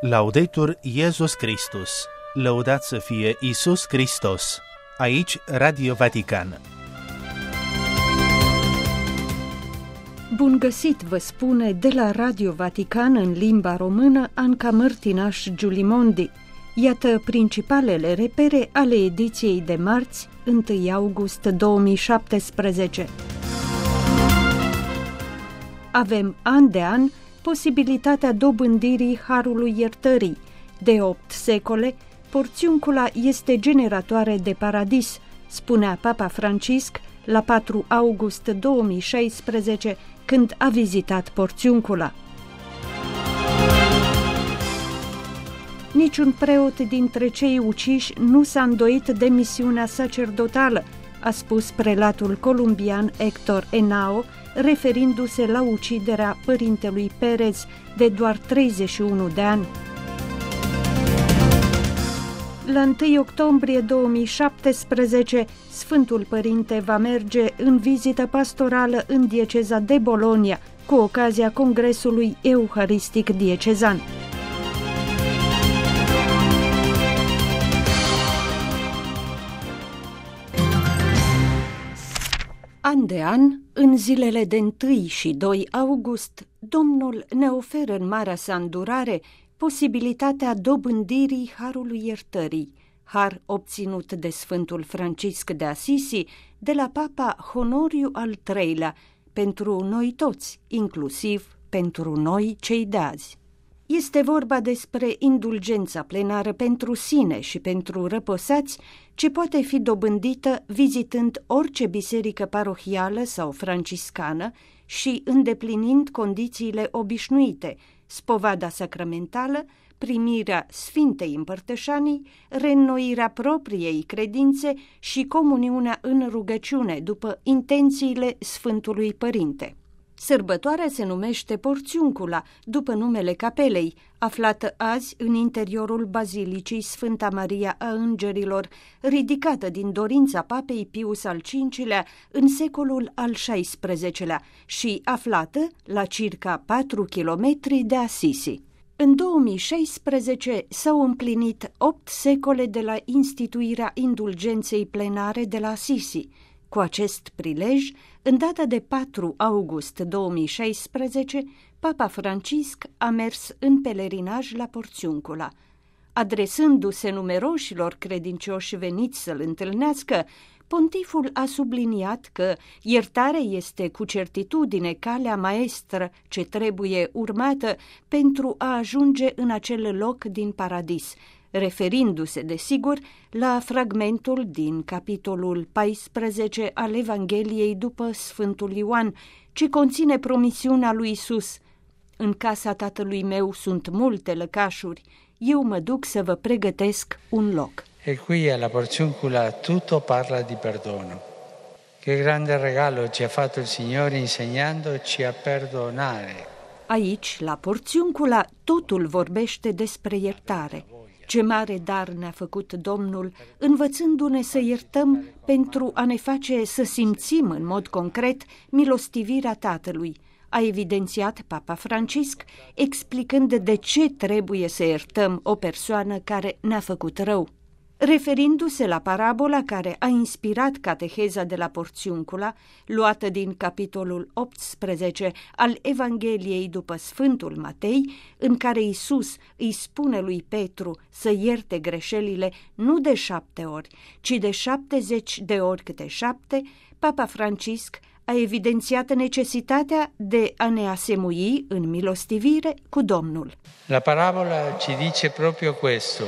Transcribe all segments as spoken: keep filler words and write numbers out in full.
Laudetur Iesus Christus, lăudat să fie Iisus Hristos. Aici Radio Vatican. Bun găsit, vă spune de la Radio Vatican în limba română Anca Mărtinaș Giulimondi. Iată principalele repere ale ediției de marți, întâi august două mii șaptesprezece. Avem an de an posibilitatea dobândirii harului iertării. De opt secole, porțiuncula este generatoare de paradis, spunea Papa Francisc la patru august două mii șaisprezece, când a vizitat porțiuncula. Niciun preot dintre cei uciși nu s-a îndoit de misiunea sacerdotală, a spus prelatul columbian Héctor Henao, referindu-se la uciderea părintelui Pérez de doar treizeci și unu de ani. La întâi octombrie două mii șaptesprezece, Sfântul Părinte va merge în vizită pastorală în dieceza de Bologna, cu ocazia Congresului Euharistic Diecezan. An de an, în zilele de întâi și doi august, Domnul ne oferă în marea sa îndurare posibilitatea dobândirii harului iertării, har obținut de Sfântul Francisc de Assisi de la Papa Honoriu al treilea, pentru noi toți, inclusiv pentru noi cei de azi. Este vorba despre indulgența plenară pentru sine și pentru răposați, ce poate fi dobândită vizitând orice biserică parohială sau franciscană și îndeplinind condițiile obișnuite, spovada sacramentală, primirea Sfintei Împărtășanii, reînnoirea propriei credințe și comuniunea în rugăciune după intențiile Sfântului Părinte. Sărbătoarea se numește Porțiuncula, după numele capelei, aflată azi în interiorul Bazilicii Sfânta Maria a Îngerilor, ridicată din dorința Papei Pius al cincilea în secolul al șaisprezecelea și aflată la circa patru kilometri de Assisi. În două mii șaisprezece s-au împlinit opt secole de la instituirea indulgenței plenare de la Assisi. Cu acest prilej, în data de patru august două mii șaisprezece, Papa Francisc a mers în pelerinaj la Porțiuncula. Adresându-se numeroșilor credincioși veniți să-l întâlnească, pontiful a subliniat că iertarea este cu certitudine calea maestră ce trebuie urmată pentru a ajunge în acel loc din paradis, referindu-se, desigur, la fragmentul din capitolul paisprezece al Evangheliei după Sfântul Ioan, ce conține promisiunea lui Iisus: în casa Tatălui meu sunt multe lăcașuri, eu mă duc să vă pregătesc un loc. E qui alla Porțiuncula tutto parla di perdono. Che grande regalo ci ha fatto il Signore insegnandoci a perdonare. Aici, la Porțiuncula, totul vorbește despre iertare. Ce mare dar ne-a făcut Domnul, învățându-ne să iertăm pentru a ne face să simțim în mod concret milostivirea Tatălui, a evidențiat Papa Francisc, explicând de ce trebuie să iertăm o persoană care ne-a făcut rău. Referindu-se la parabola care a inspirat cateheza de la Porțiuncula, luată din capitolul optsprezece al Evangheliei după Sfântul Matei, în care Iisus îi spune lui Petru să ierte greșelile nu de șapte ori, ci de șaptezeci de ori câte șapte, Papa Francisc a evidențiat necesitatea de a ne asemui în milostivire cu Domnul. La parabola ci dice proprio questo.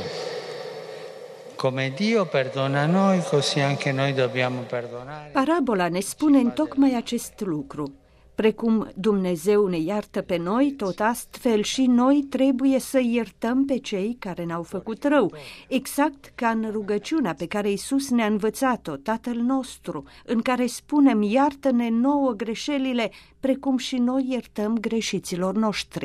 Come Dio perdona noi, così anche noi dobbiamo perdonare. Parabola ne spune întocmai acest lucru. Precum Dumnezeu ne iartă pe noi, tot astfel și noi trebuie să iertăm pe cei care ne-au făcut rău, exact ca în rugăciunea pe care Iisus ne-a învățat-o, Tatăl nostru, în care spunem: iartă-ne nouă greșelile, precum și noi iertăm greșiților noștri.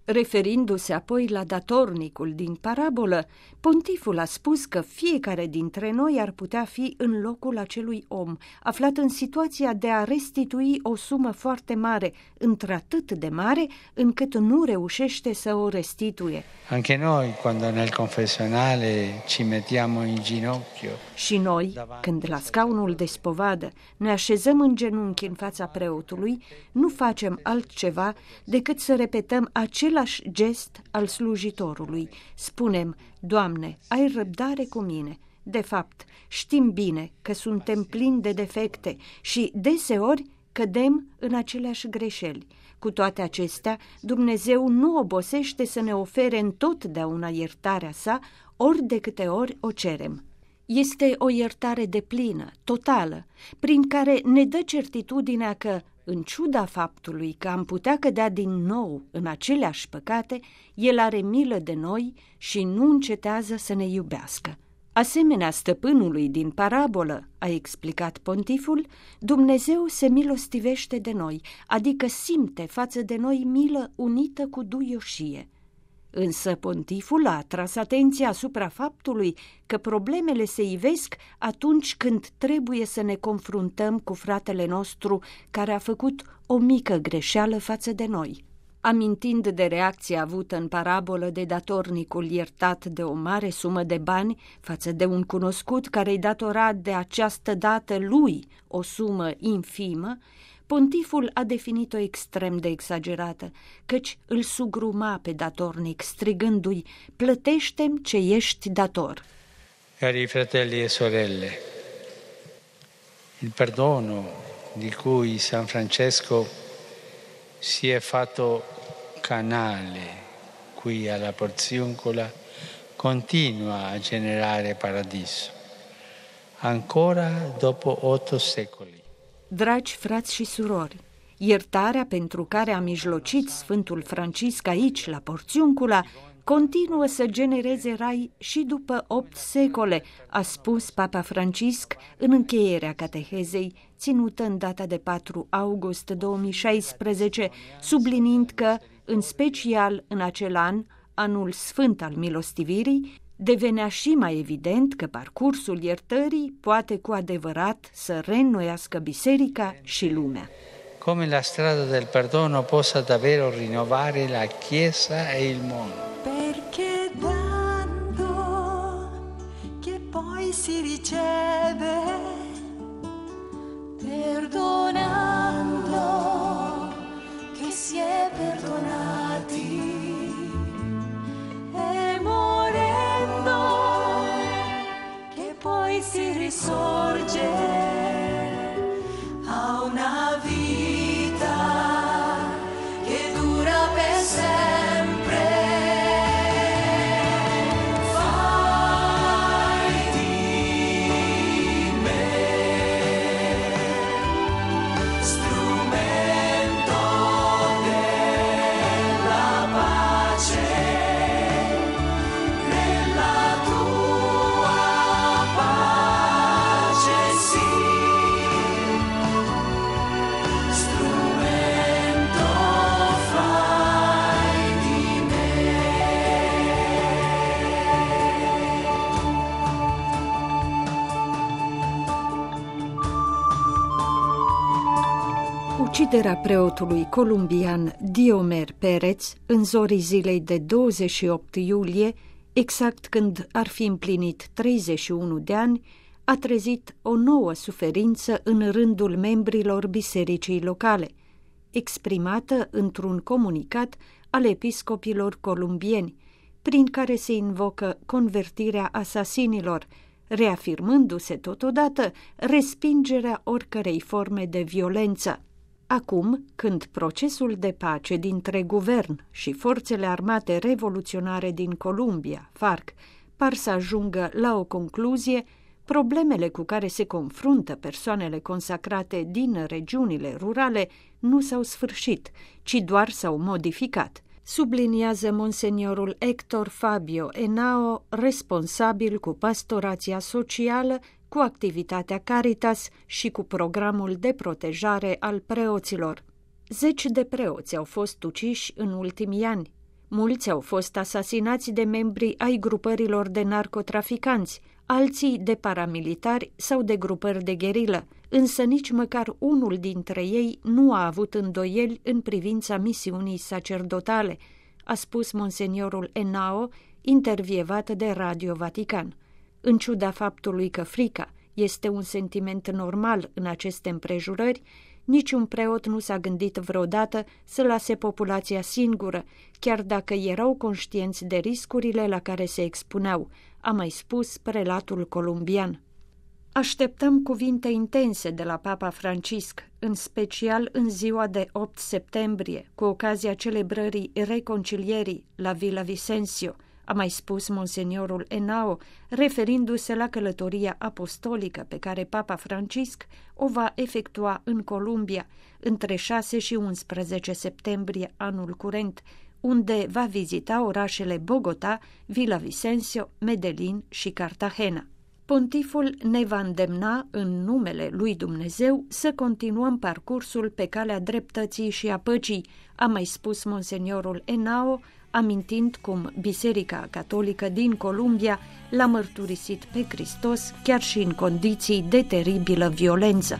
Referindu-se apoi la datornicul din parabolă, pontiful a spus că fiecare dintre noi ar putea fi în locul acelui om, aflat în situația de a restitui o sumă foarte mare, într-atât de mare încât nu reușește să o restituie. Anche noi, quando nel confessionale ci mettiamo in ginocchio. Și noi, când la scaunul de spovadă ne așezăm în genunchi în fața preotului, nu facem altceva decât să repetăm același gest al slujitorului. Spunem: Doamne, ai răbdare cu mine. De fapt, știm bine că suntem plini de defecte și deseori cădem în aceleași greșeli. Cu toate acestea, Dumnezeu nu obosește să ne ofere întotdeauna iertarea sa, ori de câte ori o cerem. Este o iertare deplină, totală, prin care ne dă certitudinea că, în ciuda faptului că am putea cădea din nou în aceleași păcate, El are milă de noi și nu încetează să ne iubească. Asemenea stăpânului din parabolă, a explicat pontiful, Dumnezeu se milostivește de noi, adică simte față de noi milă unită cu duioșie. Însă pontiful a atras atenția asupra faptului că problemele se ivesc atunci când trebuie să ne confruntăm cu fratele nostru care a făcut o mică greșeală față de noi. Amintind de reacția avută în parabolă de datornicul iertat de o mare sumă de bani față de un cunoscut care îi datora de această dată lui o sumă infimă, pontiful a definit-o extrem de exagerată, căci îl sugruma pe datornic, strigându-i: plătește-mi ce ești dator. Cari fratelli e sorelle, il perdono di cui San Francesco si è fatto canale qui alla Porziuncola continua a generare paradiso, ancora dopo otto secoli. Dragi frați și surori, iertarea pentru care a mijlocit Sfântul Francisc aici, la Porțiuncula, continuă să genereze rai și după opt secole, a spus Papa Francisc în încheierea catehezei, ținută în data de patru august două mii șaisprezece, subliniind că, în special în acel an, anul sfânt al milostivirii, devenea și mai evident că parcursul iertării poate cu adevărat să reînnoiască biserica și lumea. Come la strada del perdono possa davvero rinnovare la Chiesa e il mondo. Perché dando che poi si riceve, perdonando che si è perdonati, e morendo che poi si risorge a una vita che dura per sempre. Fai di me strumento della pace, nella tua pace sì. Strumento fai di me. Uciderea preotului columbian Diomer Pérez în zorii zilei de douăzeci și opt iulie, exact când ar fi împlinit treizeci și unu de ani, a trezit o nouă suferință în rândul membrilor bisericii locale, exprimată într-un comunicat al episcopilor columbieni, prin care se invocă convertirea asasinilor, reafirmându-se totodată respingerea oricărei forme de violență. Acum, când procesul de pace dintre guvern și forțele armate revoluționare din Columbia, FARC, par să ajungă la o concluzie, problemele cu care se confruntă persoanele consacrate din regiunile rurale nu s-au sfârșit, ci doar s-au modificat, subliniază monseniorul Héctor Fabio Henao, responsabil cu pastorația socială, cu activitatea Caritas și cu programul de protejare al preoților. Zeci de preoți au fost uciși în ultimii ani. Mulți au fost asasinați de membri ai grupărilor de narcotraficanți, alții de paramilitari sau de grupări de gherilă, însă nici măcar unul dintre ei nu a avut îndoieli în privința misiunii sacerdotale, a spus monseniorul Henao, intervievat de Radio Vatican. În ciuda faptului că frica este un sentiment normal în aceste împrejurări, niciun preot nu s-a gândit vreodată să lase populația singură, chiar dacă erau conștienți de riscurile la care se expuneau, a mai spus prelatul columbian. Așteptăm cuvinte intense de la Papa Francisc, în special în ziua de opt septembrie, cu ocazia celebrării reconcilierii la Villa Vicencio, a mai spus monseniorul Henao, referindu-se la călătoria apostolică pe care Papa Francisc o va efectua în Columbia între șase și unsprezece septembrie anul curent, unde va vizita orașele Bogota, Villa Vicencio, Medellin și Cartagena. Pontiful ne va îndemna în numele lui Dumnezeu să continuăm parcursul pe calea dreptății și a păcii, a mai spus monseniorul Henao, amintind cum Biserica Catolică din Columbia l-a mărturisit pe Hristos chiar și în condiții de teribilă violență.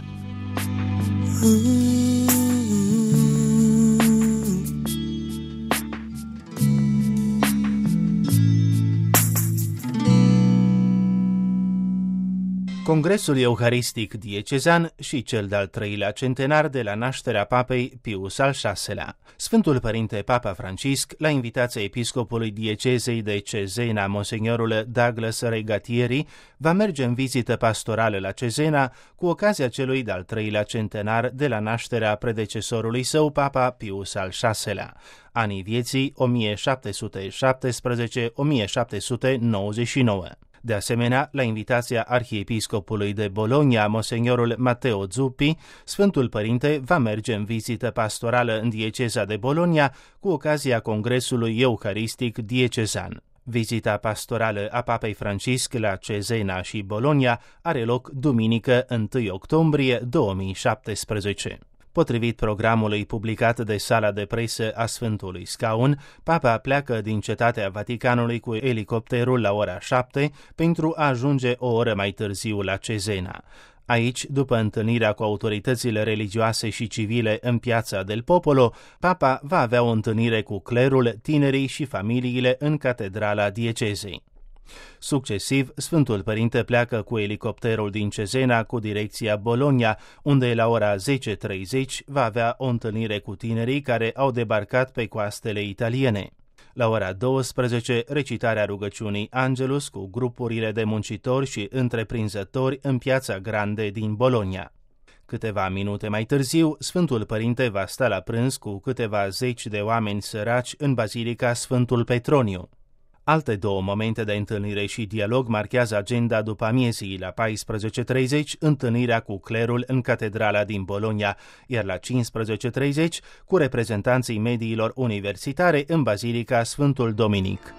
Congresul Euharistic Diecezan și cel de-al treilea centenar de la nașterea Papei Pius al șaselea. Sfântul Părinte Papa Francisc, la invitația episcopului diecezei de Cesena, monsignorul Douglas Regatieri, va merge în vizită pastorală la Cesena cu ocazia celui de-al treilea centenar de la nașterea predecesorului său, Papa Pius al șaselea, anii vieții o mie șapte sute șaptesprezece - o mie șapte sute nouăzeci și nouă. De asemenea, la invitația arhiepiscopului de Bologna, monsignorul Matteo Zuppi, Sfântul Părinte va merge în vizită pastorală în dieceza de Bologna cu ocazia Congresului Euharistic Diecezan. Vizita pastorală a Papei Francisc la Cesena și Bologna are loc duminică întâi octombrie două mii șaptesprezece. Potrivit programului publicat de sala de presă a Sfântului Scaun, Papa pleacă din cetatea Vaticanului cu elicopterul la ora șapte pentru a ajunge o oră mai târziu la Cesena. Aici, după întâlnirea cu autoritățile religioase și civile în piața del Popolo, Papa va avea o întâlnire cu clerul, tinerii și familiile în catedrala diecezei. Succesiv, Sfântul Părinte pleacă cu elicopterul din Cesena cu direcția Bologna, unde la ora zece treizeci va avea o întâlnire cu tinerii care au debarcat pe coastele italiene. La ora douăsprezece, recitarea rugăciunii Angelus cu grupurile de muncitori și întreprinzători în piața Grande din Bologna. Câteva minute mai târziu, Sfântul Părinte va sta la prânz cu câteva zeci de oameni săraci în Bazilica Sfântul Petroniu. Alte două momente de întâlnire și dialog marchează agenda după amiezii. La paisprezece treizeci, întâlnirea cu clerul în catedrala din Bologna, iar la cincisprezece treizeci, cu reprezentanții mediilor universitare în Bazilica Sfântul Dominic.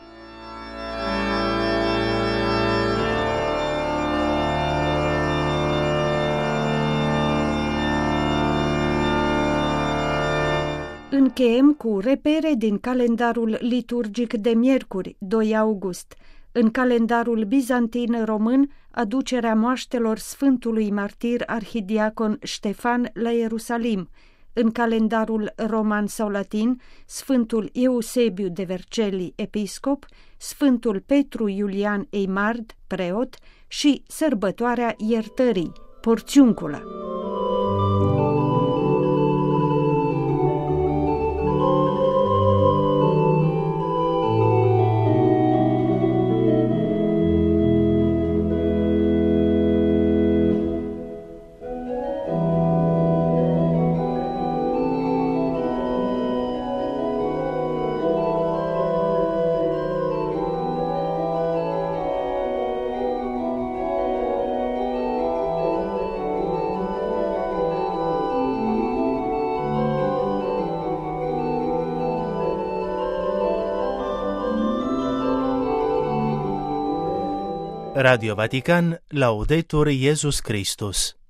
Încheiem cu repere din calendarul liturgic de miercuri, doi august. În calendarul bizantin-român, aducerea moaștelor Sfântului Martir Arhidiacon Ștefan la Ierusalim. În calendarul roman sau latin, Sfântul Eusebiu de Vercelli, episcop, Sfântul Petru Iulian Eimard, preot, și sărbătoarea iertării, porțiuncula. Radio Vatican, Laudetur Iesus Christus.